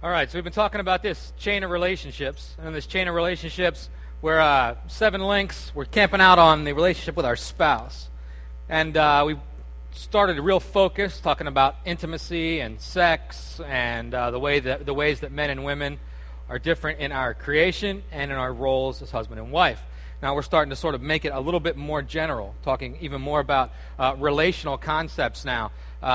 All right, so we've been talking about this chain of relationships, and in this chain of relationships, we're 7 links. We're camping out on the relationship with our spouse, and we started a real focus talking about intimacy and sex and the ways that men and women are different in our creation and in our roles as husband and wife. Now we're starting to sort of make it a little bit more general, talking even more about relational concepts now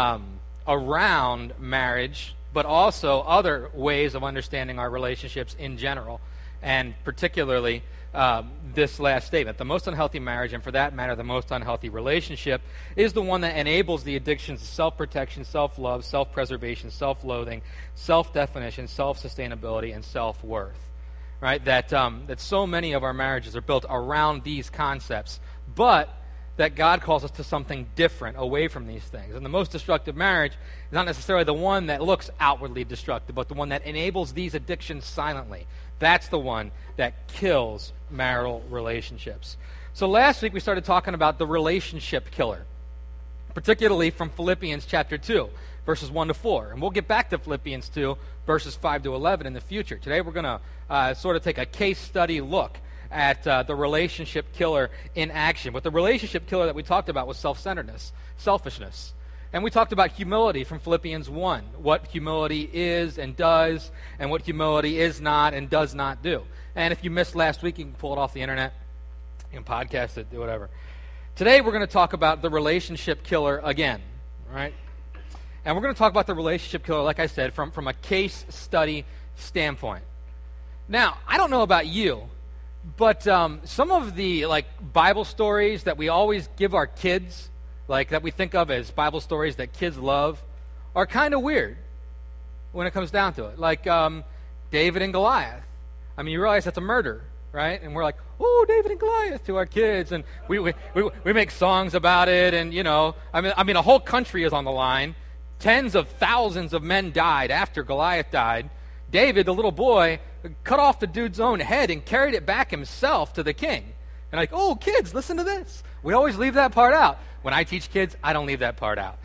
around marriage, but also other ways of understanding our relationships in general, and particularly this last statement. The most unhealthy marriage, and for that matter, the most unhealthy relationship, is the one that enables the addictions of self-protection, self-love, self-preservation, self-loathing, self-definition, self-sustainability, and self-worth. Right? That so many of our marriages are built around these concepts, but that God calls us to something different away from these things. And the most destructive marriage is not necessarily the one that looks outwardly destructive, but the one that enables these addictions silently. That's the one that kills marital relationships. So last week we started talking about the relationship killer, particularly from Philippians chapter 2, verses 1 to 4. And we'll get back to Philippians 2, verses 5 to 11 in the future. Today we're going to sort of take a case study look at the relationship killer in action. But the relationship killer that we talked about was self-centeredness, selfishness. And we talked about humility from Philippians 1, what humility is and does, and what humility is not and does not do. And if you missed last week, you can pull it off the internet, you can podcast it, do whatever. Today we're going to talk about the relationship killer again, right? And we're going to talk about the relationship killer, like I said, from a case study standpoint. Now, I don't know about you, but some of the Bible stories that we always give our kids, that we think of as Bible stories that kids love, are kind of weird when it comes down to it. Like David and Goliath. I mean, you realize that's a murder, right? And we're like, oh, David and Goliath to our kids, and we make songs about it, and I mean, a whole country is on the line. Tens of thousands of men died after Goliath died. David, the little boy, cut off the dude's own head and carried it back himself to the king. And oh, kids, listen to this. We always leave that part out. When I teach kids, I don't leave that part out.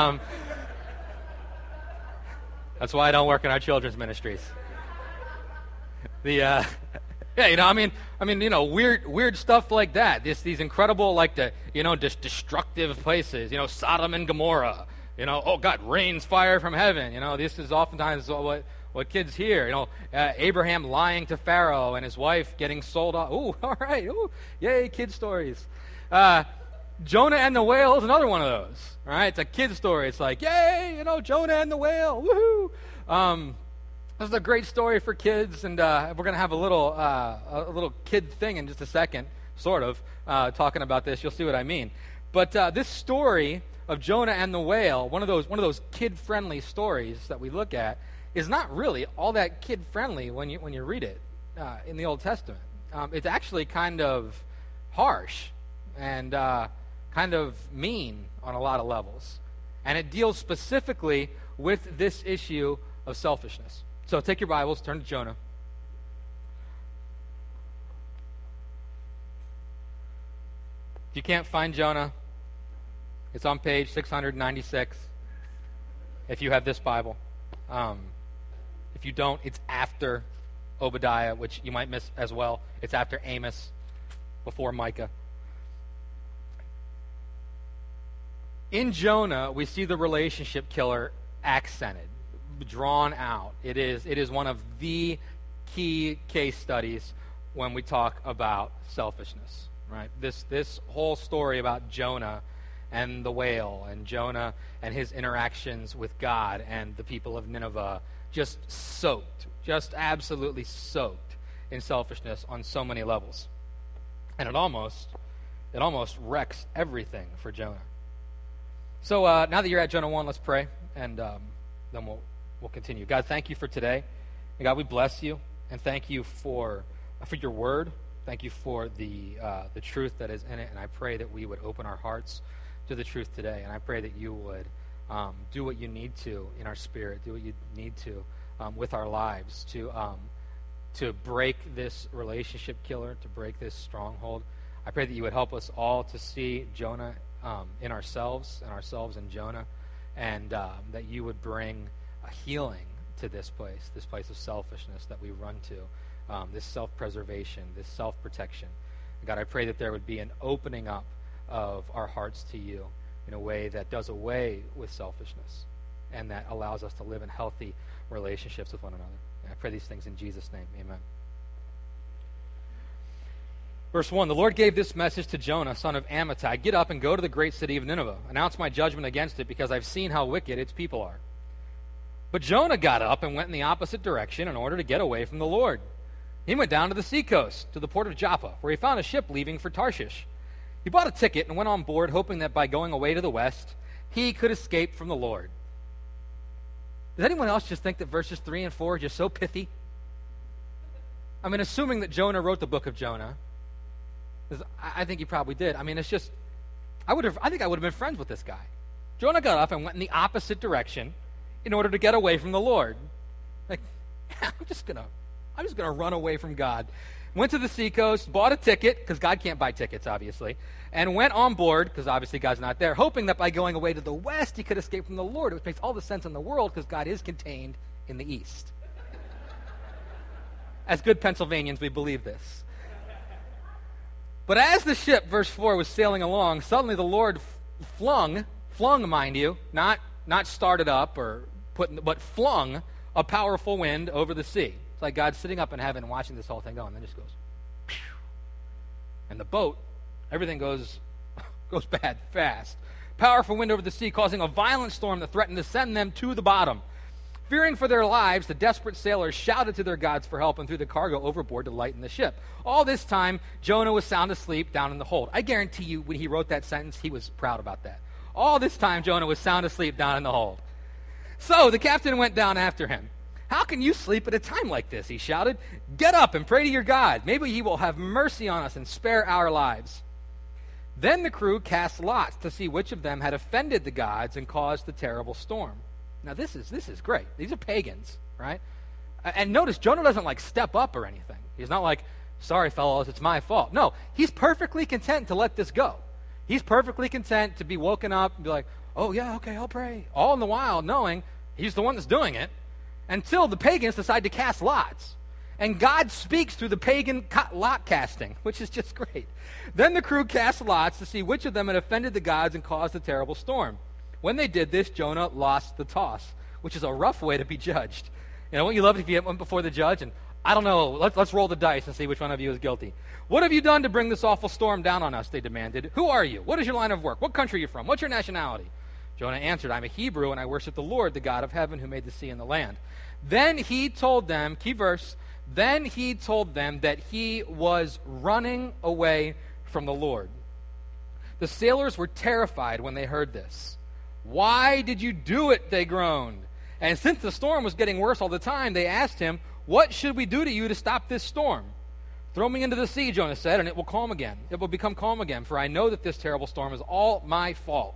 That's why I don't work in our children's ministries. Weird stuff like that. These incredible, destructive places. Sodom and Gomorrah. Oh God, rains fire from heaven. This is oftentimes what kids hear. Abraham lying to Pharaoh and his wife getting sold off. Ooh, all right. Ooh, yay, kid stories. Jonah and the whale is another one of those. All right, it's a kid story. It's like, yay, Jonah and the whale. Woohoo! This is a great story for kids, and we're going to have a little kid thing in just a second, sort of, talking about this. You'll see what I mean. But this story of Jonah and the whale, one of those kid-friendly stories that we look at, is not really all that kid-friendly when you read it in the Old Testament. It's actually kind of harsh and kind of mean on a lot of levels. And it deals specifically with this issue of selfishness. So take your Bibles, turn to Jonah. If you can't find Jonah, it's on page 696 if you have this Bible. If you don't, it's after Obadiah, which you might miss as well. It's after Amos, before Micah. In Jonah, we see the relationship killer accented, drawn out. It is one of the key case studies when we talk about selfishness, right? This whole story about Jonah and the whale, and Jonah and his interactions with God and the people of Nineveh, just absolutely soaked in selfishness on so many levels. And it almost wrecks everything for Jonah. So now that you're at Jonah 1, let's pray, and then we'll continue. God, thank you for today. And God, we bless you, and thank you for your word. Thank you for the truth that is in it, and I pray that we would open our hearts to the truth today. And I pray that you would do what you need to in our spirit, do what you need to with our lives to break this relationship killer, to break this stronghold. I pray that you would help us all to see Jonah in ourselves, and ourselves in Jonah, and that you would bring a healing to this place of selfishness that we run to, this self-preservation, this self-protection. God, I pray that there would be an opening up of our hearts to you in a way that does away with selfishness and that allows us to live in healthy relationships with one another. And I pray these things in Jesus' name. Amen. Verse 1, the Lord gave this message to Jonah, son of Amittai. Get up and go to the great city of Nineveh. Announce my judgment against it, because I've seen how wicked its people are. But Jonah got up and went in the opposite direction in order to get away from the Lord. He went down to the seacoast, to the port of Joppa, where he found a ship leaving for Tarshish. He bought a ticket and went on board, hoping that by going away to the west, he could escape from the Lord. Does anyone else just think that verses 3 and 4 are just so pithy? I mean, assuming that Jonah wrote the book of Jonah, I think he probably did. I mean, it's just, I think I would have been friends with this guy. Jonah got up and went in the opposite direction in order to get away from the Lord. Like, I'm just gonna run away from God. Went to the seacoast, bought a ticket, because God can't buy tickets, obviously, and went on board, because obviously God's not there, hoping that by going away to the west, he could escape from the Lord, which makes all the sense in the world, because God is contained in the east. As good Pennsylvanians, we believe this. But as the ship, verse 4, was sailing along, suddenly the Lord flung, mind you, not started up but flung a powerful wind over the sea. It's like God sitting up in heaven and watching this whole thing go, and then just goes, phew. And the boat, everything goes bad fast. Powerful wind over the sea, causing a violent storm that threatened to send them to the bottom. Fearing for their lives, the desperate sailors shouted to their gods for help and threw the cargo overboard to lighten the ship. All this time, Jonah was sound asleep down in the hold. I guarantee you, when he wrote that sentence, he was proud about that. All this time, Jonah was sound asleep down in the hold. So the captain went down after him. How can you sleep at a time like this? He shouted. Get up and pray to your God. Maybe he will have mercy on us and spare our lives. Then the crew cast lots to see which of them had offended the gods and caused the terrible storm. Now, this is great. These are pagans, right? And notice, Jonah doesn't, step up or anything. He's not like, sorry, fellows, it's my fault. No, he's perfectly content to let this go. He's perfectly content to be woken up and be like, oh, yeah, okay, I'll pray. All in the while knowing he's the one that's doing it, until the pagans decide to cast lots. And God speaks through the pagan lot casting, which is just great. Then the crew cast lots to see which of them had offended the gods and caused the terrible storm. When they did this, Jonah lost the toss, which is a rough way to be judged. You know, wouldn't you love it if you went before the judge and, I don't know, let's roll the dice and see which one of you is guilty. What have you done to bring this awful storm down on us, they demanded. Who are you? What is your line of work? What country are you from? What's your nationality? Jonah answered, I'm a Hebrew, and I worship the Lord, the God of heaven, who made the sea and the land. Then he told them, key verse, then he told them that he was running away from the Lord. The sailors were terrified when they heard this. Why did you do it? They groaned. And since the storm was getting worse all the time, they asked him, what should we do to you to stop this storm? Throw me into the sea, Jonah said, and it will calm again. It will become calm again, for I know that this terrible storm is all my fault.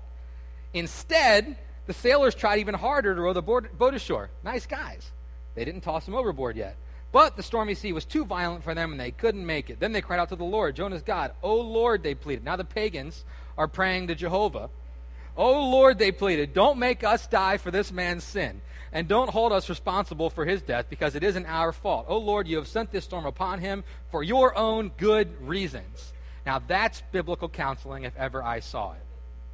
Instead, the sailors tried even harder to row the boat ashore. Nice guys. They didn't toss him overboard yet. But the stormy sea was too violent for them, and they couldn't make it. Then they cried out to the Lord, Jonah's God. Oh, Lord, they pleaded. Now the pagans are praying to Jehovah. Oh, Lord, they pleaded, don't make us die for this man's sin, and don't hold us responsible for his death, because it isn't our fault. Oh, Lord, you have sent this storm upon him for your own good reasons. Now, that's biblical counseling if ever I saw it.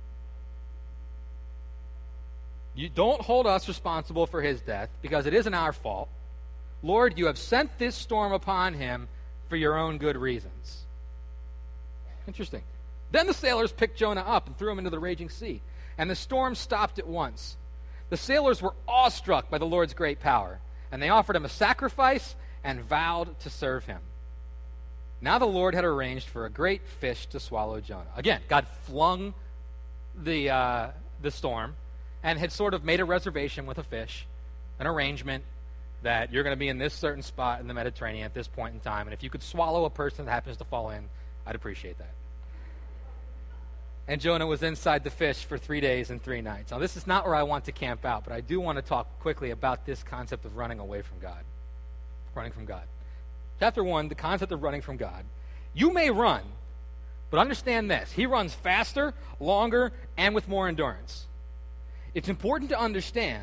You don't hold us responsible for his death, because it isn't our fault. Lord, you have sent this storm upon him for your own good reasons. Interesting. Then the sailors picked Jonah up and threw him into the raging sea, and the storm stopped at once. The sailors were awestruck by the Lord's great power, and they offered him a sacrifice and vowed to serve him. Now the Lord had arranged for a great fish to swallow Jonah. Again, God flung the storm and had sort of made a reservation with a fish, an arrangement that you're going to be in this certain spot in the Mediterranean at this point in time, and if you could swallow a person that happens to fall in, I'd appreciate that. And Jonah was inside the fish for 3 days and 3 nights. Now, this is not where I want to camp out, but I do want to talk quickly about this concept of running away from God. Running from God. Chapter 1, the concept of running from God. You may run, but understand this. He runs faster, longer, and with more endurance. It's important to understand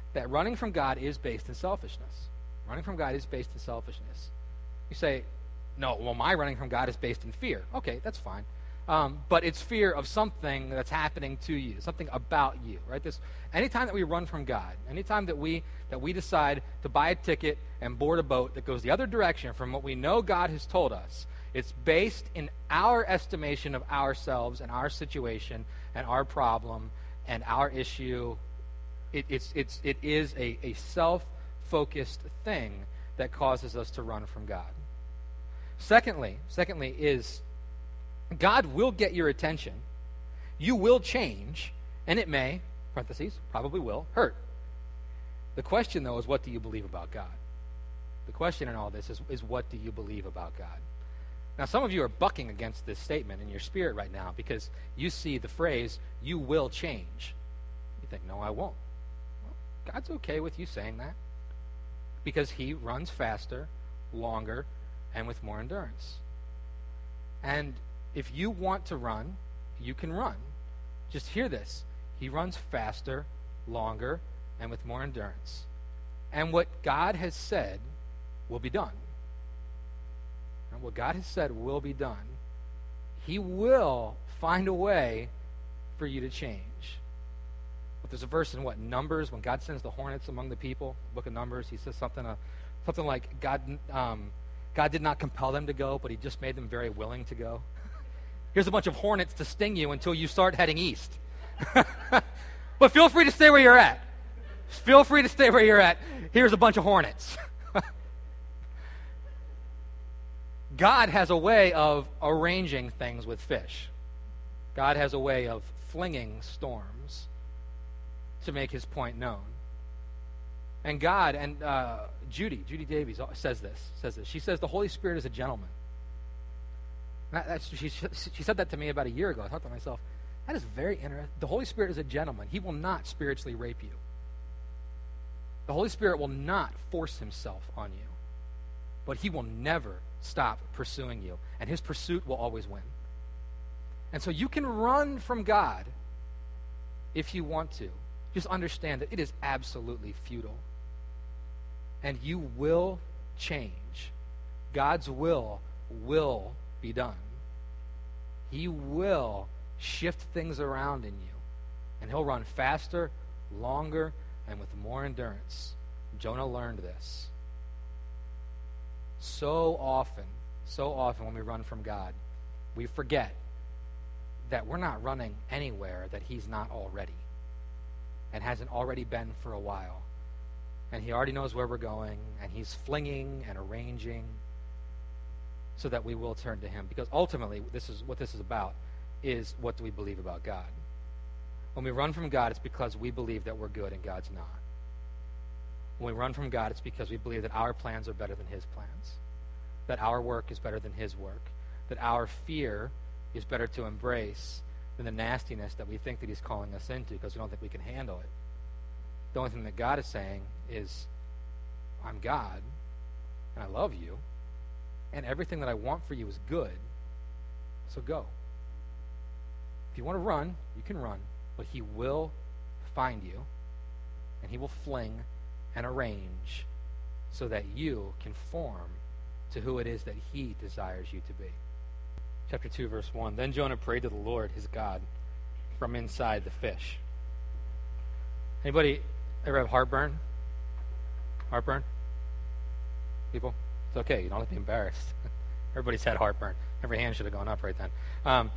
that running from God is based in selfishness. Running from God is based in selfishness. You say, no, well, my running from God is based in fear. Okay, that's fine. But it's fear of something that's happening to you, something about you, right? Anytime that we run from God, anytime that we decide to buy a ticket and board a boat that goes the other direction from what we know God has told us, it's based in our estimation of ourselves and our situation and our problem and our issue. It is a self-focused thing that causes us to run from God. Secondly is God will get your attention. You will change, and it may, parentheses, probably will, hurt. The question, though, is what do you believe about God? The question in all this is what do you believe about God? Now, some of you are bucking against this statement in your spirit right now because you see the phrase, you will change. You think, no, I won't. Well, God's okay with you saying that because he runs faster, longer, and with more endurance. And if you want to run, you can run. Just hear this. He runs faster, longer, and with more endurance. And what God has said will be done. And what God has said will be done. He will find a way for you to change. But there's a verse in Numbers, when God sends the hornets among the people, book of Numbers, he says something like God did not compel them to go, but he just made them very willing to go. Here's a bunch of hornets to sting you until you start heading east. But feel free to stay where you're at. Feel free to stay where you're at. Here's a bunch of hornets. God has a way of arranging things with fish. God has a way of flinging storms to make his point known. And God, and Judy Davies says this. She says the Holy Spirit is a gentleman. She said that to me about a year ago. I thought to myself, that is very interesting. The Holy Spirit is a gentleman. He will not spiritually rape you. The Holy Spirit will not force himself on you. But he will never stop pursuing you. And his pursuit will always win. And so you can run from God if you want to. Just understand that it is absolutely futile. And you will change. God's will be done. He will shift things around in you. And he'll run faster, longer, and with more endurance. Jonah learned this. So often when we run from God, we forget that we're not running anywhere that he's not already and hasn't already been for a while. And he already knows where we're going, and he's flinging and arranging so that we will turn to him. Because ultimately, this is about, is what do we believe about God? When we run from God, it's because we believe that we're good and God's not. When we run from God, it's because we believe that our plans are better than his plans, that our work is better than his work, that our fear is better to embrace than the nastiness that we think that he's calling us into because we don't think we can handle it. The only thing that God is saying is, I'm God, and I love you, and everything that I want for you is good, so go. If you want to run, you can run, but he will find you, and he will fling and arrange so that you conform to who it is that he desires you to be. Chapter 2, verse 1. Then Jonah prayed to the Lord, his God, from inside the fish. Anybody ever have heartburn? Heartburn? People? It's okay. You don't have to be embarrassed. Everybody's had heartburn. Every hand should have gone up right then.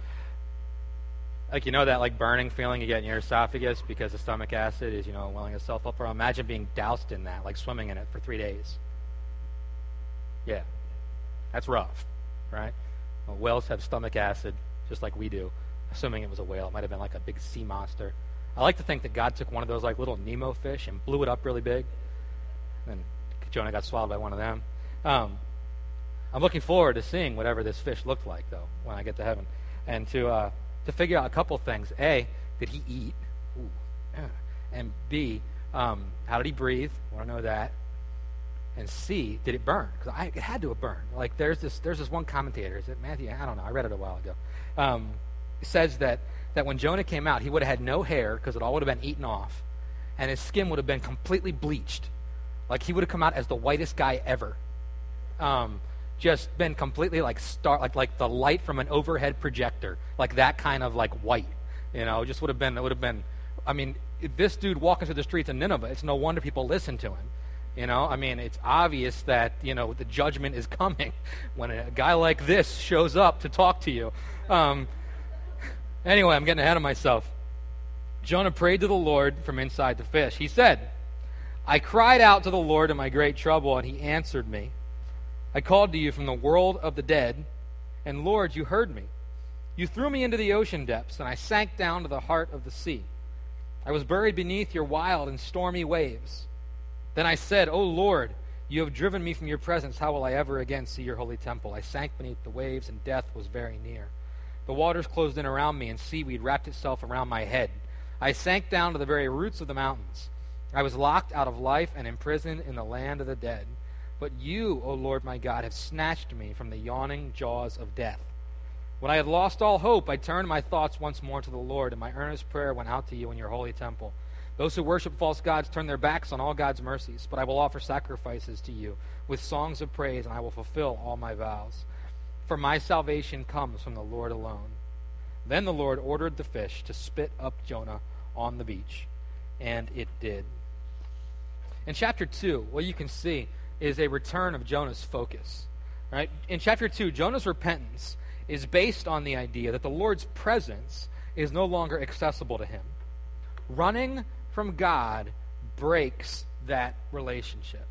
That burning feeling you get in your esophagus because the stomach acid is, welling itself up. Or imagine being doused in that, like swimming in it for 3 days. Yeah. That's rough, right? Well, whales have stomach acid just like we do. Assuming it was a whale. It might have been like a big sea monster. I like to think that God took one of those like little Nemo fish and blew it up really big. And Jonah got swallowed by one of them. I'm looking forward to seeing whatever this fish looked like, though, when I get to heaven. And to figure out a couple things. A, did he eat? Ooh. And B, how did he breathe? I want to know that. And C, did it burn? Because it had to have burned. Like there's this one commentator, is it Matthew? I don't know. I read it a while ago. It says that when Jonah came out, he would have had no hair because it all would have been eaten off. and his skin would have been completely bleached. Like he would have come out as the whitest guy ever. Just been completely like the light from an overhead projector, like that kind of like white. Just would have been. I mean, this dude walking through the streets of Nineveh, it's no wonder people listen to him. I mean, it's obvious that, the judgment is coming when a guy like this shows up to talk to you. Anyway, I'm getting ahead of myself. Jonah prayed to the Lord from inside the fish. He said, I cried out to the Lord in my great trouble, and he answered me. I called to you from the world of the dead, and Lord, you heard me. You threw me into the ocean depths, and I sank down to the heart of the sea. I was buried beneath your wild and stormy waves. Then I said, O Lord, you have driven me from your presence. How will I ever again see your holy temple? I sank beneath the waves, and death was very near. The waters closed in around me, and seaweed wrapped itself around my head. I sank down to the very roots of the mountains. I was locked out of life and imprisoned in the land of the dead. But you, O Lord my God, have snatched me from the yawning jaws of death. When I had lost all hope, I turned my thoughts once more to the Lord, and my earnest prayer went out to you in your holy temple. Those who worship false gods turn their backs on all God's mercies, but I will offer sacrifices to you with songs of praise, and I will fulfill all my vows. For my salvation comes from the Lord alone. Then the Lord ordered the fish to spit up Jonah on the beach, and it did. In chapter 2, what you can see is a return of Jonah's focus. Right? In chapter 2, Jonah's repentance is based on the idea that the Lord's presence is no longer accessible to him. Running from God breaks that relationship.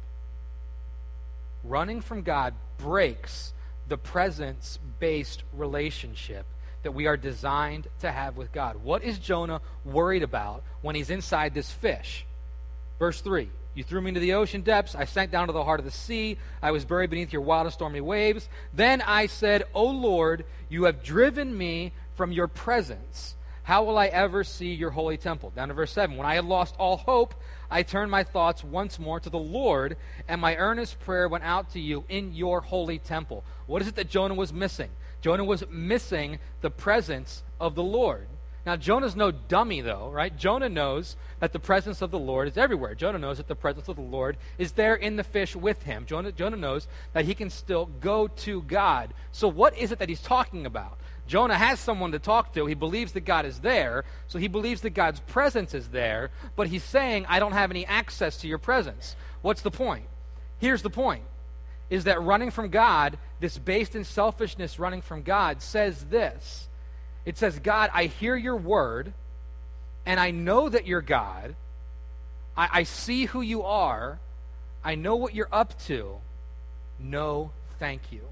Running from God breaks the presence-based relationship that we are designed to have with God. What is Jonah worried about when he's inside this fish? Verse 3, you threw me into the ocean depths. I sank down to the heart of the sea. I was buried beneath your wild and stormy waves. Then I said, O Lord, you have driven me from your presence. How will I ever see your holy temple? Down to verse 7. When I had lost all hope, I turned my thoughts once more to the Lord, and my earnest prayer went out to you in your holy temple. What is it that Jonah was missing? Jonah was missing the presence of the Lord. Now, Jonah's no dummy, though, right? Jonah knows that the presence of the Lord is everywhere. Jonah knows that the presence of the Lord is there in the fish with him. Jonah knows that he can still go to God. So what is it that he's talking about? Jonah has someone to talk to. He believes that God is there, so he believes that God's presence is there, but he's saying, I don't have any access to your presence. What's the point? Here's the point, is that running from God, this based in selfishness running from God, says this. It says, God, I hear your word, and I know that you're God. I see who you are. I know what you're up to. No, thank you.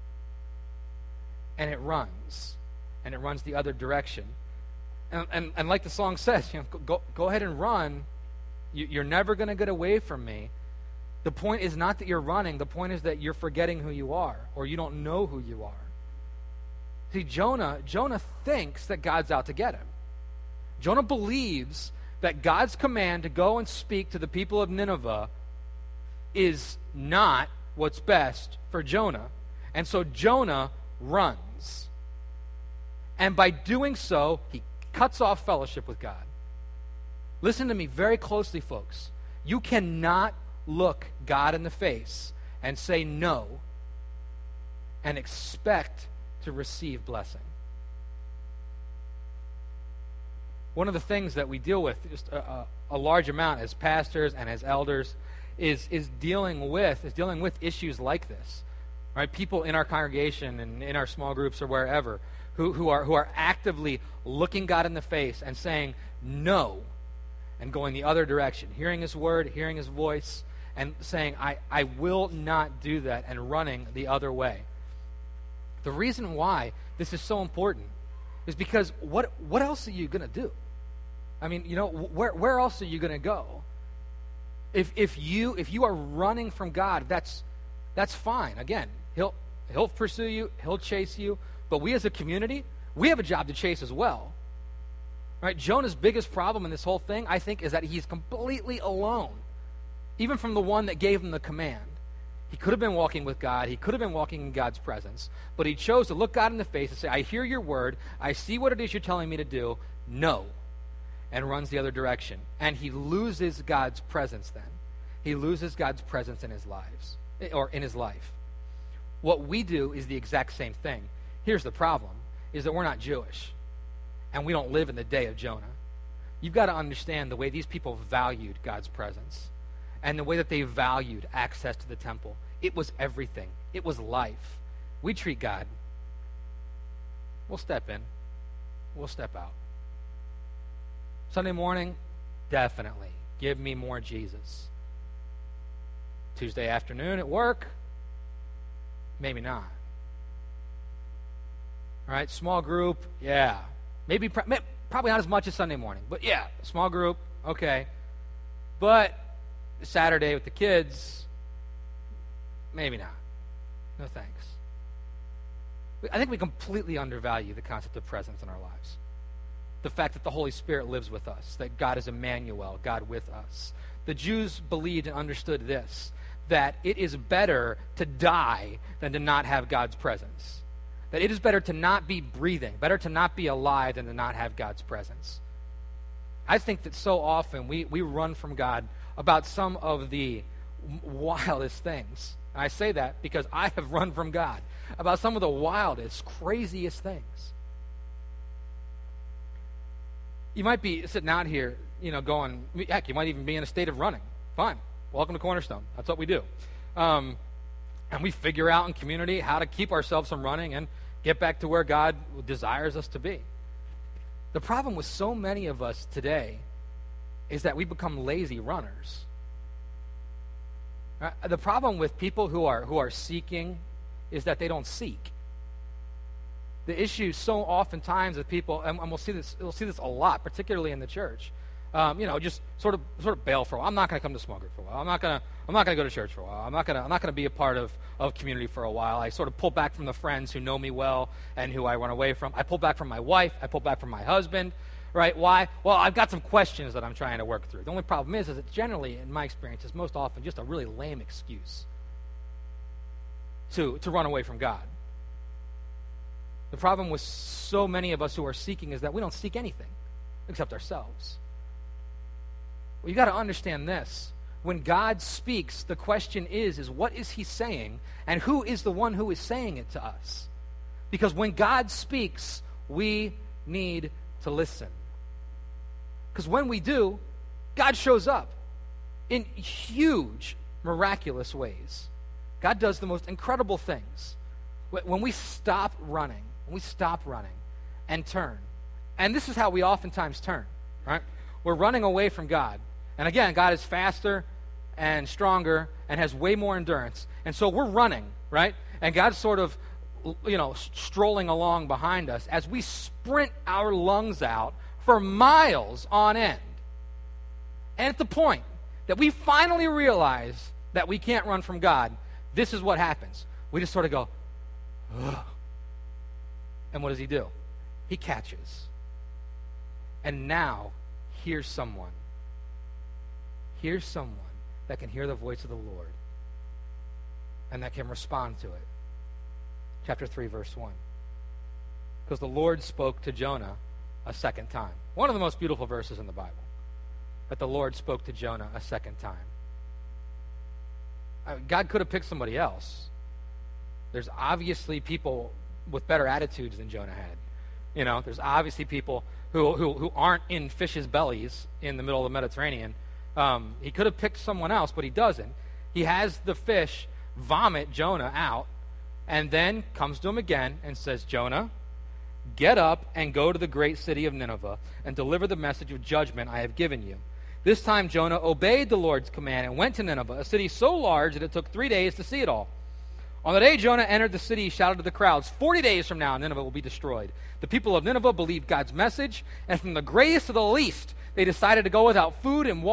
And it runs the other direction. And like the song says, go ahead and run. You're never going to get away from me. The point is not that you're running. The point is that you're forgetting who you are, or you don't know who you are. See, Jonah thinks that God's out to get him. Jonah believes that God's command to go and speak to the people of Nineveh is not what's best for Jonah. And so Jonah runs. And by doing so, he cuts off fellowship with God. Listen to me very closely, folks. You cannot look God in the face and say no and expect to receive blessing. One of the things that we deal with just a large amount as pastors and as elders is dealing with issues like this. Right? People in our congregation and in our small groups or wherever who are actively looking God in the face and saying no and going the other direction, hearing his word, hearing his voice, and saying, I will not do that, and running the other way. The reason why this is so important is because what else are you going to do? I mean, where else are you going to go? If you are running from God, that's fine. Again, he'll pursue you, he'll chase you, but we as a community, we have a job to chase as well. Right? Jonah's biggest problem in this whole thing, I think, is that he's completely alone, even from the one that gave him the command. He could have been walking with God. He could have been walking in God's presence. But he chose to look God in the face and say, I hear your word. I see what it is you're telling me to do. No. and runs the other direction. And he loses God's presence then. He loses God's presence in his lives, or in his life. What we do is the exact same thing. Here's the problem, is that we're not Jewish, and we don't live in the day of Jonah. You've got to understand the way these people valued God's presence and the way that they valued access to the temple. It was everything. It was life. We treat God. We'll step in. We'll step out. Sunday morning, definitely. Give me more Jesus. Tuesday afternoon at work, maybe not. All right, small group, yeah. Maybe probably not as much as Sunday morning, but yeah, small group, okay. But Saturday with the kids, maybe not. No thanks. I think we completely undervalue the concept of presence in our lives. The fact that the Holy Spirit lives with us, that God is Emmanuel, God with us. The Jews believed and understood this, that it is better to die than to not have God's presence. That it is better to not be breathing, better to not be alive than to not have God's presence. I think that so often we run from God about some of the wildest things. And I say that because I have run from God about some of the wildest, craziest things. You might be sitting out here, going, heck, you might even be in a state of running. Fine. Welcome to Cornerstone. That's what we do. And we figure out in community how to keep ourselves from running and get back to where God desires us to be. The problem with so many of us today is that we become lazy runners. The problem with people who are seeking is that they don't seek. The issue so oftentimes with people, and we'll see this a lot, particularly in the church. Just sort of bail for a while. I'm not going to come to small group for a while. I'm not going to go to church for a while. I'm not going to be a part of community for a while. I sort of pull back from the friends who know me well and who I run away from. I pull back from my wife. I pull back from my husband. Right? Why? Well, I've got some questions that I'm trying to work through. The only problem is it's generally, in my experience, is most often just a really lame excuse to run away from God. The problem with so many of us who are seeking is that we don't seek anything except ourselves. Well, you got to understand this. When God speaks, the question is what is he saying, and who is the one who is saying it to us? Because when God speaks, we need to listen. Because when we do, God shows up in huge, miraculous ways. God does the most incredible things. When we stop running, and turn. And this is how we oftentimes turn, right? We're running away from God. And again, God is faster and stronger and has way more endurance. And so we're running, right? And God's sort of, strolling along behind us as we sprint our lungs out for miles on end. And at the point that we finally realize that we can't run from God, this is what happens. We just sort of go, ugh. And what does he do? He catches. And now, here's someone. Here's someone that can hear the voice of the Lord and that can respond to it. Chapter 3, verse 1. Because the Lord spoke to Jonah a second time. One of the most beautiful verses in the Bible. That the Lord spoke to Jonah a second time. God could have picked somebody else. There's obviously people with better attitudes than Jonah had. There's obviously people who aren't in fish's bellies in the middle of the Mediterranean. He could have picked someone else, but he doesn't. He has the fish vomit Jonah out and then comes to him again and says, Jonah, get up and go to the great city of Nineveh and deliver the message of judgment I have given you. This time Jonah obeyed the Lord's command and went to Nineveh, a city so large that it took 3 days to see it all. On the day Jonah entered the city, he shouted to the crowds, 40 days from now, Nineveh will be destroyed. The people of Nineveh believed God's message, and from the greatest to the least, they decided to go without food and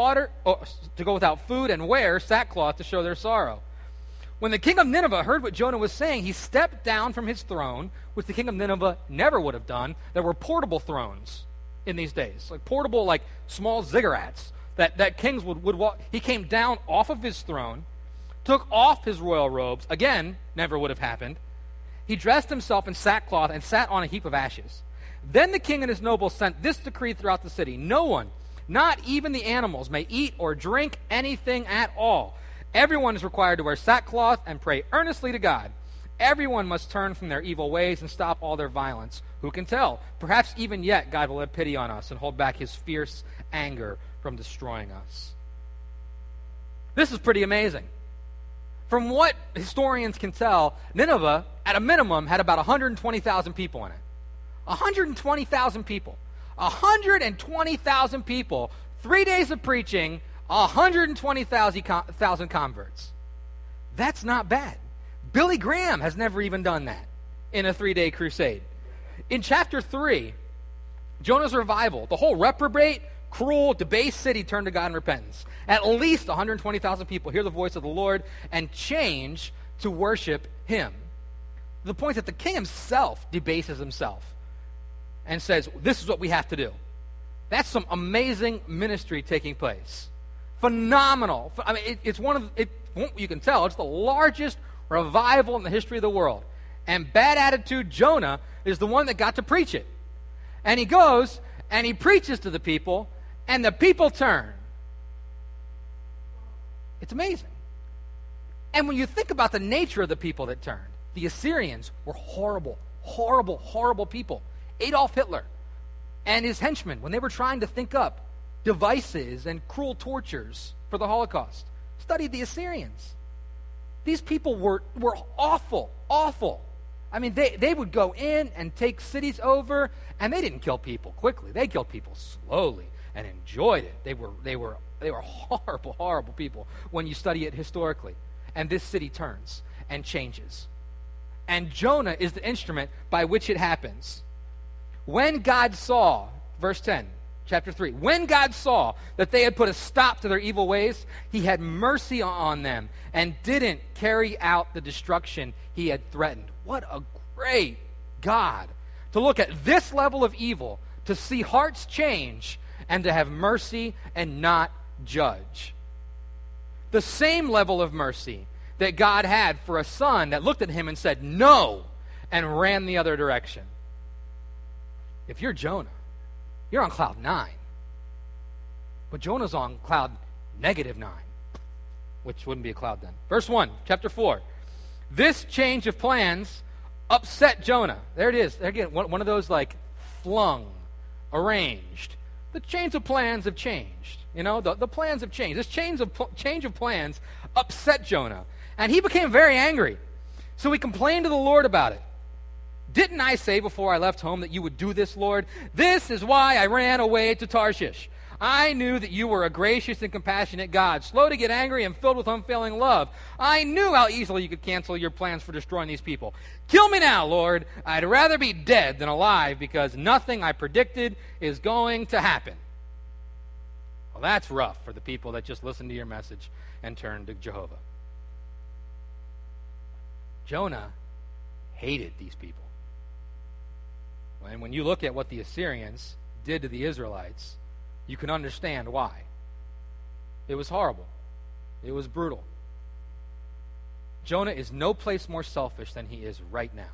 wear sackcloth to show their sorrow. When the king of Nineveh heard what Jonah was saying, he stepped down from his throne, which the king of Nineveh never would have done. There were portable thrones in these days, like portable, like small ziggurats that kings would walk. He came down off of his throne, took off his royal robes, again, never would have happened. He dressed himself in sackcloth and sat on a heap of ashes. Then the king and his nobles sent this decree throughout the city: no one, not even the animals, may eat or drink anything at all. Everyone is required to wear sackcloth and pray earnestly to God. Everyone must turn from their evil ways and stop all their violence. Who can tell? Perhaps even yet God will have pity on us and hold back his fierce anger from destroying us. This is pretty amazing. From what historians can tell, Nineveh, at a minimum, had about 120,000 people in it. 120,000 people. 120,000 people. 3 days of preaching, 120,000 converts. That's not bad. Billy Graham has never even done that in a 3-day crusade. In chapter 3, Jonah's revival, the whole reprobate, cruel, debased city turned to God in repentance. At least 120,000 people hear the voice of the Lord and change to worship him. To the point that the king himself debases himself and says, this is what we have to do. That's some amazing ministry taking place. Phenomenal. I mean, you can tell, it's the largest revival in the history of the world. And bad attitude Jonah is the one that got to preach it. And he goes and he preaches to the people, and the people turn. It's amazing. And when you think about the nature of the people that turned, the Assyrians were horrible, horrible, horrible people. Adolf Hitler and his henchmen, when they were trying to think up devices and cruel tortures for the Holocaust, studied the Assyrians. These people were awful, awful. I mean, they would go in and take cities over, and they didn't kill people quickly. They killed people slowly and enjoyed it. They were horrible, horrible people when you study it historically. And this city turns and changes. And Jonah is the instrument by which it happens. When God saw, verse 10, chapter 3, when God saw that they had put a stop to their evil ways, he had mercy on them and didn't carry out the destruction he had threatened. What a great God to look at this level of evil, to see hearts change, and to have mercy and not judge. The same level of mercy that God had for a son that looked at him and said, no, and ran the other direction. If you're Jonah, you're on cloud 9. But Jonah's on cloud -9, which wouldn't be a cloud then. Verse 1, chapter 4. This change of plans upset Jonah. There it is. There again, one of those like flung, arranged. The change of plans have changed. You know, the plans have changed. This change of plans upset Jonah. And he became very angry. So he complained to the Lord about it. Didn't I say before I left home that you would do this, Lord? This is why I ran away to Tarshish. I knew that you were a gracious and compassionate God, slow to get angry and filled with unfailing love. I knew how easily you could cancel your plans for destroying these people. Kill me now, Lord. I'd rather be dead than alive, because nothing I predicted is going to happen. Well, that's rough for the people that just listened to your message and turned to Jehovah. Jonah hated these people. And when you look at what the Assyrians did to the Israelites, you can understand why. It was horrible. It was brutal. Jonah is no place more selfish than he is right now.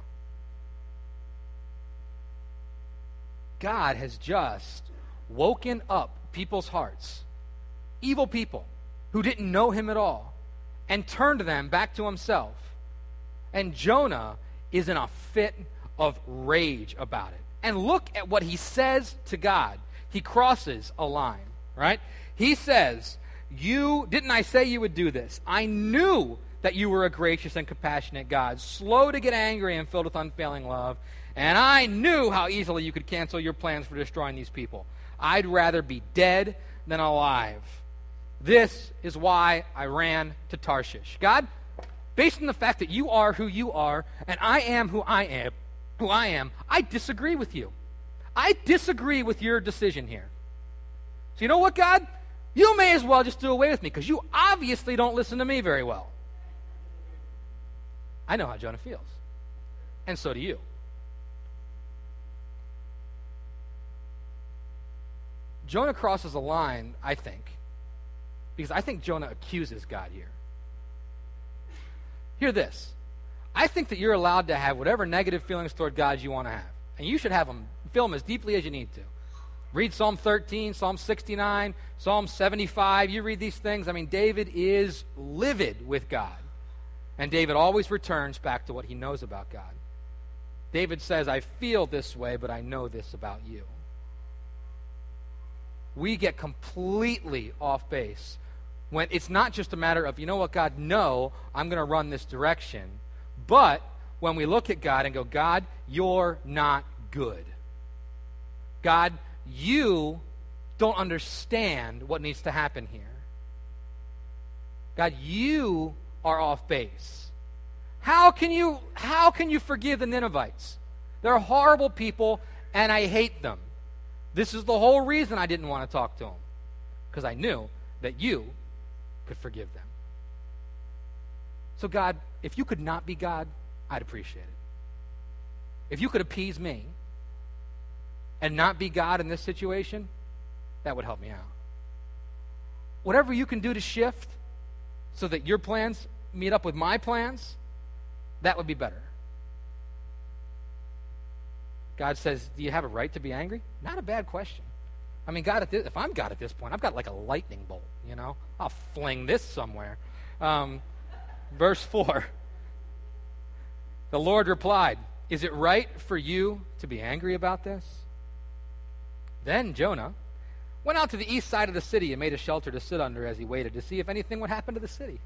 God has just woken up people's hearts, evil people who didn't know him at all, and turned them back to himself. And Jonah is in a fit of rage about it. And look at what he says to God. He crosses a line, right? He says, didn't I say you would do this? I knew that you were a gracious and compassionate God, slow to get angry and filled with unfailing love, and I knew how easily you could cancel your plans for destroying these people. I'd rather be dead than alive. This is why I ran to Tarshish. God, based on the fact that you are who you are, and I am who I am, I disagree with you. I disagree with your decision here. So you know what, God? You may as well just do away with me, because you obviously don't listen to me very well. I know how Jonah feels. And so do you. Jonah crosses a line, I think, because I think Jonah accuses God here. Hear this. I think that you're allowed to have whatever negative feelings toward God you want to have. And you should have them Feel them as deeply as you need to. Read Psalm 13, Psalm 69, Psalm 75. You read these things. I mean, David is livid with God. And David always returns back to what he knows about God. David says, I feel this way, but I know this about you. We get completely off base when it's not just a matter of, you know what, God, no, I'm going to run this direction. But when we look at God and go, God, you're not good. God, you don't understand what needs to happen here. God, you are off base. How can you forgive the Ninevites? They're horrible people, and I hate them. This is the whole reason I didn't want to talk to them, because I knew that you could forgive them. So God, if you could not be God, I'd appreciate it. If you could appease me and not be God in this situation, that would help me out. Whatever you can do to shift so that your plans meet up with my plans, that would be better. God says, do you have a right to be angry? Not a bad question. I mean, God, if I'm God at this point, I've got like a lightning bolt, you know? I'll fling this somewhere. Verse 4. The Lord replied, is it right for you to be angry about this? Then Jonah went out to the east side of the city and made a shelter to sit under as he waited to see if anything would happen to the city.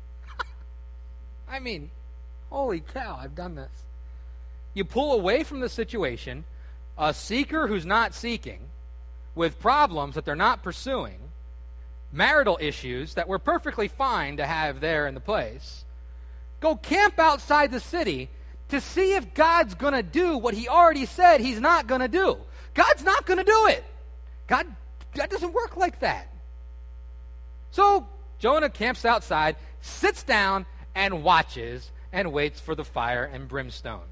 I mean, holy cow, I've done this. You pull away from the situation, a seeker who's not seeking, with problems that they're not pursuing, marital issues that were perfectly fine to have there in the place, go camp outside the city to see if God's going to do what he already said he's not going to do. God's not going to do it. God doesn't work like that. So Jonah camps outside, sits down, and watches and waits for the fire and brimstone.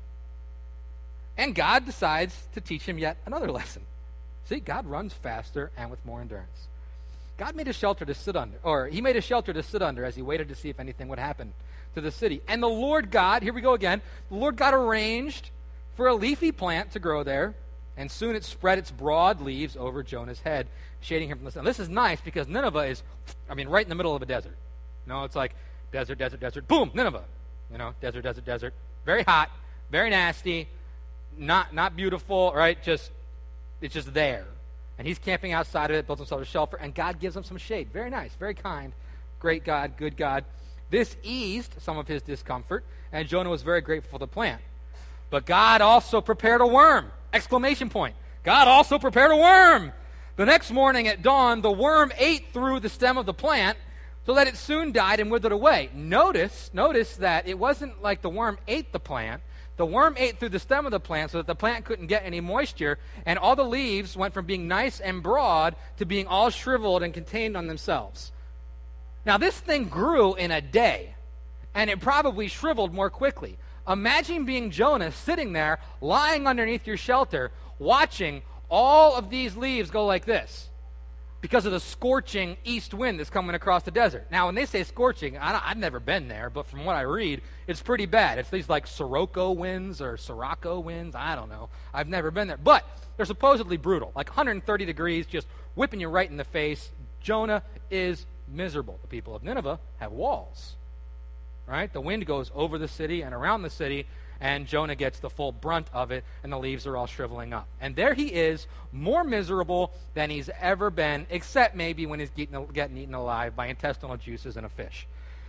And God decides to teach him yet another lesson. See, God runs faster and with more endurance. God made a shelter to sit under, or he made a shelter to sit under as he waited to see if anything would happen to the city. And the Lord God, here we go again, the Lord God arranged for a leafy plant to grow there, and soon it spread its broad leaves over Jonah's head, shading him from the sun. This is nice because Nineveh is, right in the middle of a desert. It's like desert, desert, desert, boom, Nineveh. Desert, desert, desert. Very hot, very nasty, not beautiful, right? It's just there. And he's camping outside of it, built himself a shelter, and God gives him some shade. Very nice, very kind, great God, good God. This eased some of his discomfort, and Jonah was very grateful for the plant. But God also prepared a worm! Exclamation point. God also prepared a worm! The next morning at dawn, the worm ate through the stem of the plant, so that it soon died and withered away. Notice that it wasn't like the worm ate the plant. The worm ate through the stem of the plant so that the plant couldn't get any moisture, and all the leaves went from being nice and broad to being all shriveled and contained on themselves. Now, this thing grew in a day, and it probably shriveled more quickly. Imagine being Jonah sitting there, lying underneath your shelter, watching all of these leaves go like this because of the scorching east wind that's coming across the desert. Now, when they say scorching, I've never been there, but from what I read, it's pretty bad. It's these like Sirocco winds or Sirocco winds. I don't know. I've never been there. But they're supposedly brutal, like 130 degrees, just whipping you right in the face. Jonah is miserable. The people of Nineveh have walls, right? The wind goes over the city and around the city, and Jonah gets the full brunt of it, and the leaves are all shriveling up. And there he is, more miserable than he's ever been, except maybe when he's getting eaten alive by intestinal juices and a fish.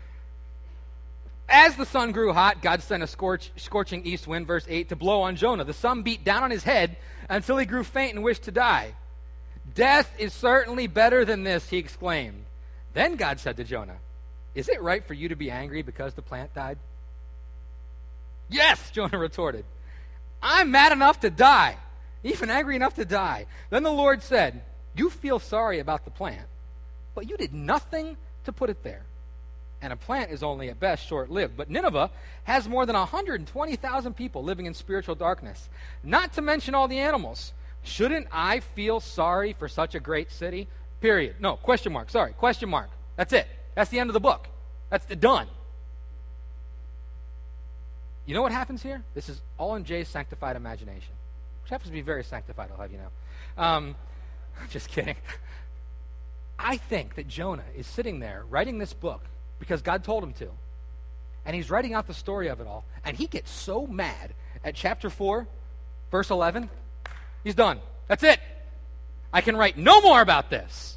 As the sun grew hot, God sent a scorching east wind, verse 8, to blow on Jonah. The sun beat down on his head until he grew faint and wished to die. Death is certainly better than this, he exclaimed. Then God said to Jonah, is it right for you to be angry because the plant died? Yes, Jonah retorted. I'm mad enough to die, even angry enough to die. Then the Lord said, you feel sorry about the plant, but you did nothing to put it there. And a plant is only at best short-lived. But Nineveh has more than 120,000 people living in spiritual darkness, not to mention all the animals. Shouldn't I feel sorry for such a great city? Period. No, question mark. Sorry, question mark. That's it. That's the end of the book. That's done. You know what happens here? This is all in Jay's sanctified imagination. which happens to be very sanctified, I'll have you know. Just kidding. I think that Jonah is sitting there writing this book because God told him to. And he's writing out the story of it all. And he gets so mad at chapter 4, verse 11. He's done. That's it. I can write no more about this.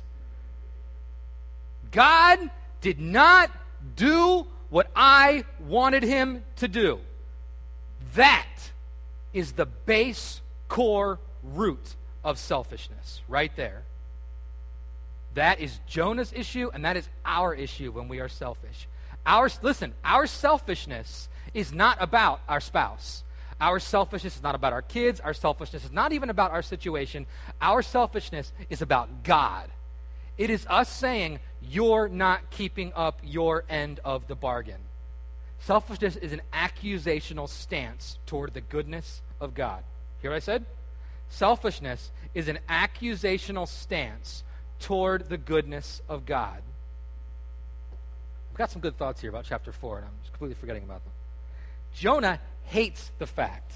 God did not do what I wanted him to do. That is the base core root of selfishness right there. That is Jonah's issue, and that is our issue when we are selfish. Our selfishness is not about our spouse. Our selfishness is not about our kids. Our selfishness is not even about our situation. Our selfishness is about God. It is us saying, you're not keeping up your end of the bargain. Selfishness is an accusational stance toward the goodness of God. Hear what I said? Selfishness is an accusational stance toward the goodness of God. I've got some good thoughts here about chapter 4, and I'm just completely forgetting about them. Jonah hates the fact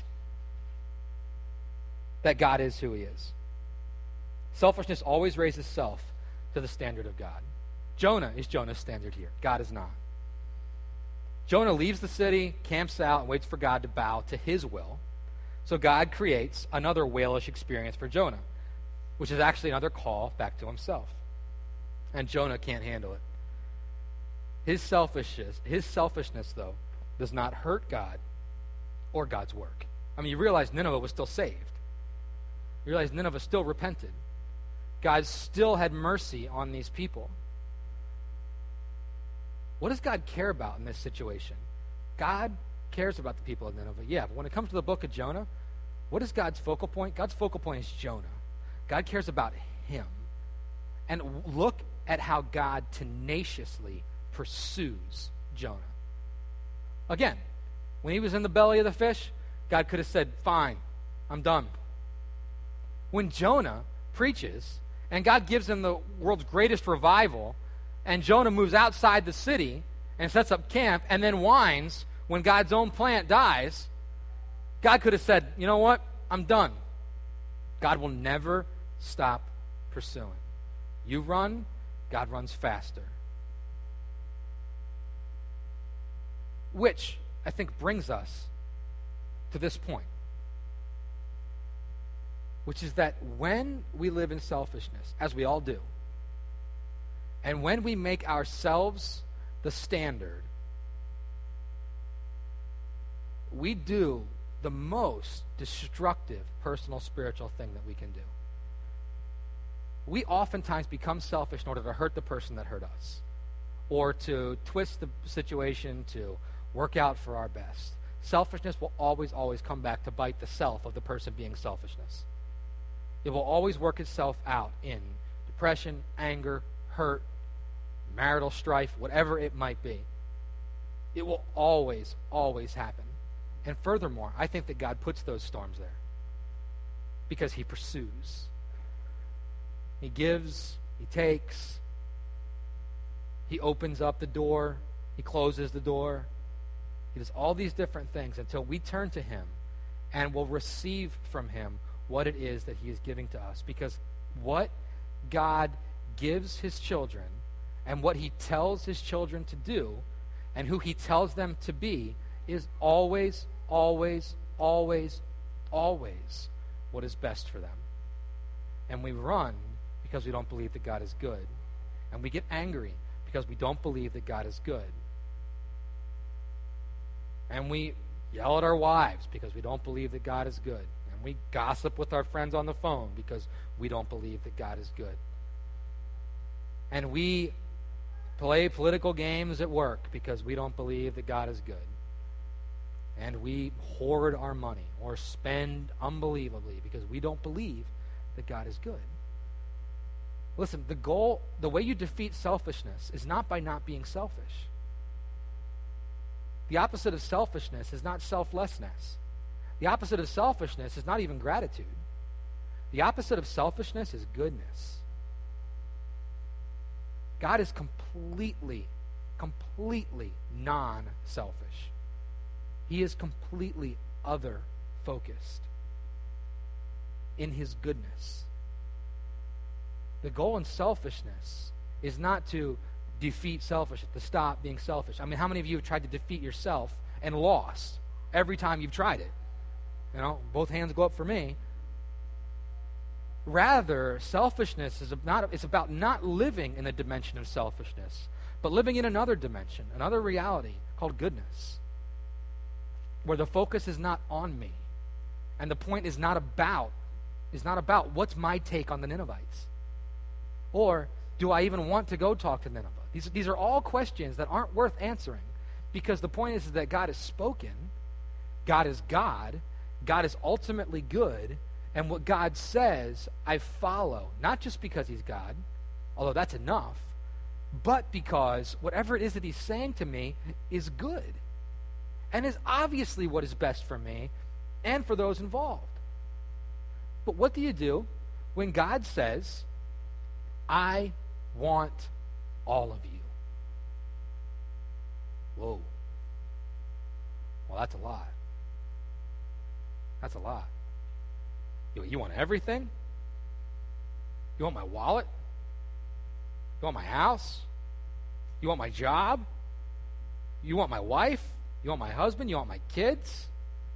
that God is who he is. Selfishness always raises self to the standard of God. Jonah is Jonah's standard here. God is not. Jonah leaves the city, camps out, and waits for God to bow to his will. So God creates another whalish experience for Jonah, which is actually another call back to himself. And Jonah can't handle it. His selfishness, though, does not hurt God or God's work. I mean, you realize Nineveh was still saved. You realize Nineveh still repented. God still had mercy on these people. What does God care about in this situation? God cares about the people of Nineveh, yeah, but when it comes to the book of Jonah, what is God's focal point? God's focal point is Jonah. God cares about him. And look at how God tenaciously pursues Jonah. Again, when he was in the belly of the fish, God could have said, fine, I'm done. When Jonah preaches, and God gives him the world's greatest revival, and Jonah moves outside the city and sets up camp and then whines when God's own plant dies, God could have said, you know what? I'm done. God will never stop pursuing. You run, God runs faster. Which, I think, brings us to this point, which is that when we live in selfishness, as we all do, and when we make ourselves the standard, we do the most destructive personal spiritual thing that we can do. We oftentimes become selfish in order to hurt the person that hurt us, or to twist the situation to work out for our best. Selfishness will always, always come back to bite the self of the person being selfishness. It will always work itself out in depression, anger, hurt, marital strife, whatever it might be. It will always, always happen. And furthermore, I think that God puts those storms there because he pursues. He gives, he takes, he opens up the door, he closes the door. He does all these different things until we turn to him and will receive from him what it is that he is giving to us. Because what God gives his children and what he tells his children to do and who he tells them to be is always, always, always, always what is best for them. And we run because we don't believe that God is good. And we get angry because we don't believe that God is good. And we yell at our wives because we don't believe that God is good. And we gossip with our friends on the phone because we don't believe that God is good. And we play political games at work because we don't believe that God is good. And we hoard our money or spend unbelievably because we don't believe that God is good. Listen, the way you defeat selfishness is not by not being selfish. The opposite of selfishness is not selflessness. The opposite of selfishness is not even gratitude. The opposite of selfishness is goodness. God is completely non-selfish. He is completely other-focused. in his goodness. The goal in selfishness is not to defeat selfishness, to stop being selfish. I mean, how many of you have tried to defeat yourself and lost every time you've tried it? You know, both hands go up for me. Rather, selfishness is about not living in the dimension of selfishness, but living in another dimension, another reality called goodness, where the focus is not on me, and the point is not about what's my take on the Ninevites, or do I even want to go talk to Nineveh? These are all questions that aren't worth answering, because the point is that God has spoken, God is God, God is ultimately good, and what God says, I follow, not just because he's God, although that's enough, but because whatever it is that he's saying to me is good and is obviously what is best for me and for those involved. But what do you do when God says, I want all of you? Whoa. Well, that's a lot. That's a lot. You want everything? You want my wallet? You want my house? You want my job? You want my wife? You want my husband? You want my kids?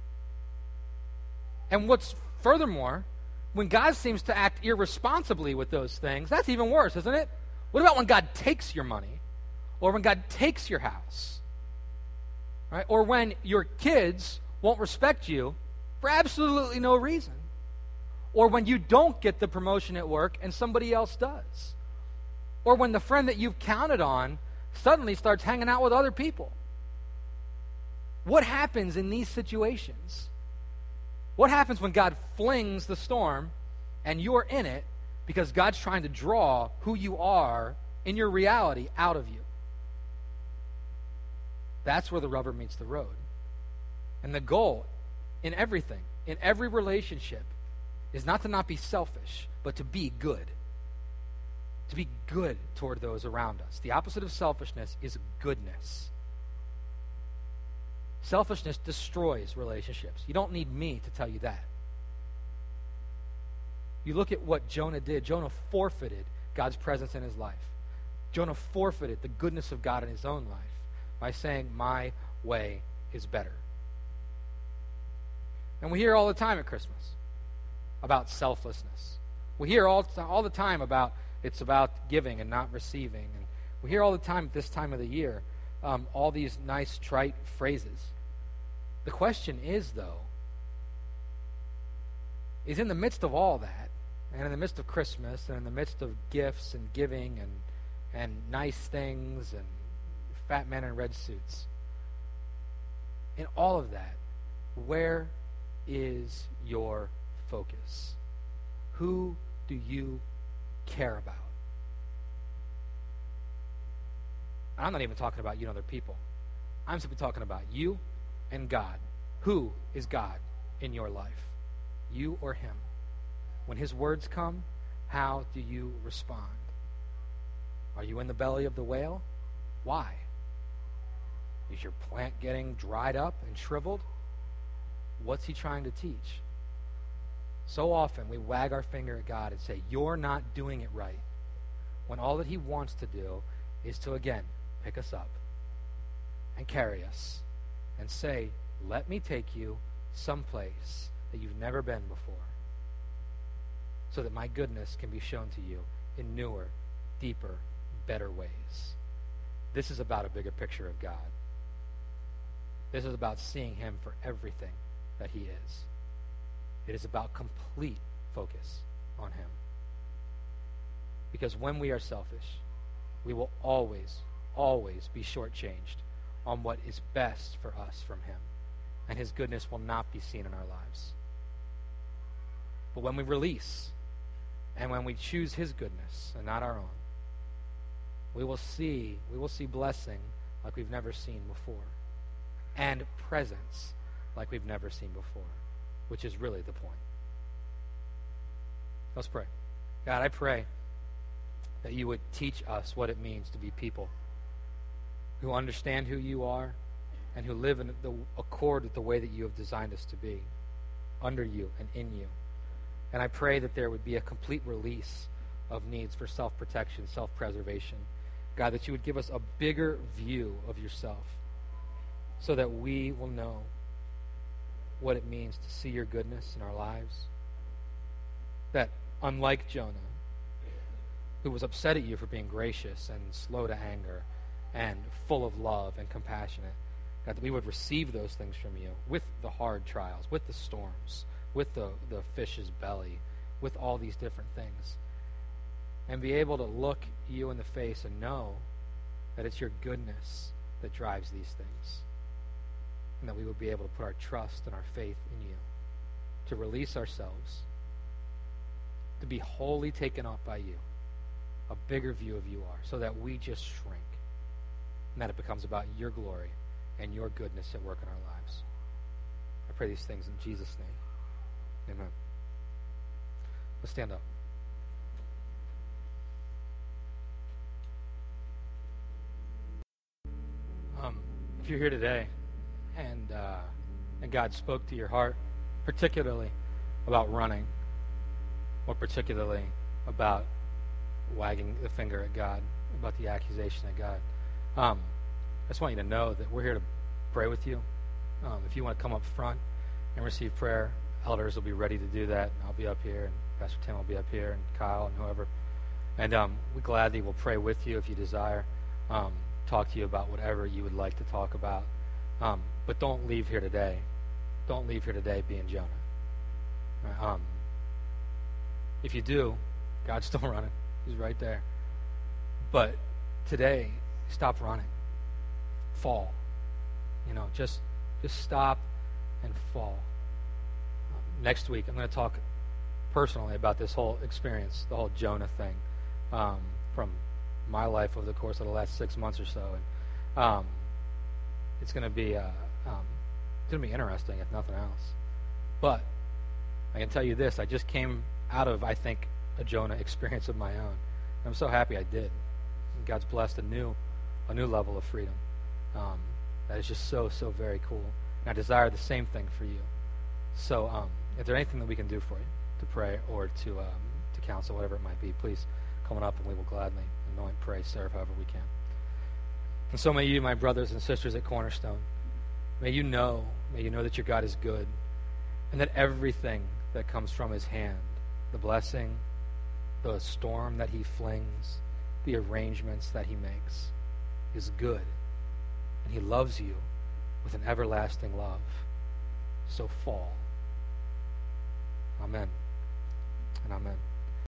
And what's furthermore, when God seems to act irresponsibly with those things, that's even worse, isn't it? What about when God takes your money? Or when God takes your house? Right? Or when your kids won't respect you for absolutely no reason? Or when you don't get the promotion at work and somebody else does? Or when the friend that you've counted on suddenly starts hanging out with other people? What happens in these situations? What happens when God flings the storm and you're in it because God's trying to draw who you are in your reality out of you? That's where the rubber meets the road. And the goal in everything, in every relationship, is not to not be selfish, but to be good. To be good toward those around us. The opposite of selfishness is goodness. Selfishness destroys relationships. You don't need me to tell you that. You look at what Jonah did. Jonah forfeited God's presence in his life. Jonah forfeited the goodness of God in his own life by saying, my way is better. And we hear all the time at Christmas about selflessness. We hear all the time about it's about giving and not receiving. And we hear all the time at this time of the year all these nice, trite phrases. The question is, though, is in the midst of all that, and in the midst of Christmas, and in the midst of gifts and giving and nice things and fat men in red suits, in all of that, where is your focus? Who do you care about? I'm not even talking about you and other people. I'm simply talking about you and God. Who is God in your life? You or him? When his words come, how do you respond? Are you in the belly of the whale? Why? Is your plant getting dried up and shriveled? What's he trying to teach? So often we wag our finger at God and say, you're not doing it right, when all that he wants to do is to, again, pick us up and carry us and say, let me take you someplace that you've never been before, so that my goodness can be shown to you in newer, deeper, better ways. This is about a bigger picture of God. This is about seeing him for everything that he is. It is about complete focus on him. Because when we are selfish, we will always, always be shortchanged on what is best for us from him. And his goodness will not be seen in our lives. But when we release, and when we choose his goodness and not our own, we will see blessing like we've never seen before. And presence like we've never seen before, which is really the point. Let's pray. God, I pray that you would teach us what it means to be people who understand who you are and who live in the accord with the way that you have designed us to be, under you and in you. And I pray that there would be a complete release of needs for self-protection, self-preservation. God, that you would give us a bigger view of yourself so that we will know what it means to see your goodness in our lives. That unlike Jonah, who was upset at you for being gracious and slow to anger and full of love and compassionate, God, that we would receive those things from you with the hard trials, with the storms, with the fish's belly, with all these different things. And be able to look you in the face and know that it's your goodness that drives these things. And that we would be able to put our trust and our faith in you, to release ourselves, to be wholly taken up by you, a bigger view of you are, so that we just shrink, and that it becomes about your glory and your goodness at work in our lives. I pray these things in Jesus' name. Amen. Let's stand up. If you're here today and God spoke to your heart, particularly about running, or particularly about wagging the finger at God, about the accusation at God, I just want you to know that we're here to pray with you. If you want to come up front and receive prayer, elders will be ready to do that. I'll be up here, and Pastor Tim will be up here, and Kyle, and whoever. And we gladly will pray with you if you desire. Talk to you about whatever you would like to talk about. But don't leave here today. Don't leave here today being Jonah. If you do, God's still running. He's right there. But today, stop running. Fall. Just stop and fall. Next week, I'm going to talk personally about this whole experience, the whole Jonah thing, from my life over the course of the last 6 months or so. And it's going to be interesting, if nothing else. But I can tell you this: I just came out of, I think, a Jonah experience of my own. I'm so happy I did. And God's blessed a new level of freedom. That is just so very cool. And I desire the same thing for you. So, if there's anything that we can do for you, to pray or to counsel, whatever it might be, please come on up, and we will gladly anoint, pray, serve however we can. And so may you, my brothers and sisters at Cornerstone, may you know that your God is good, and that everything that comes from his hand, the blessing, the storm that he flings, the arrangements that he makes, is good. And he loves you with an everlasting love. So fall. Amen and amen.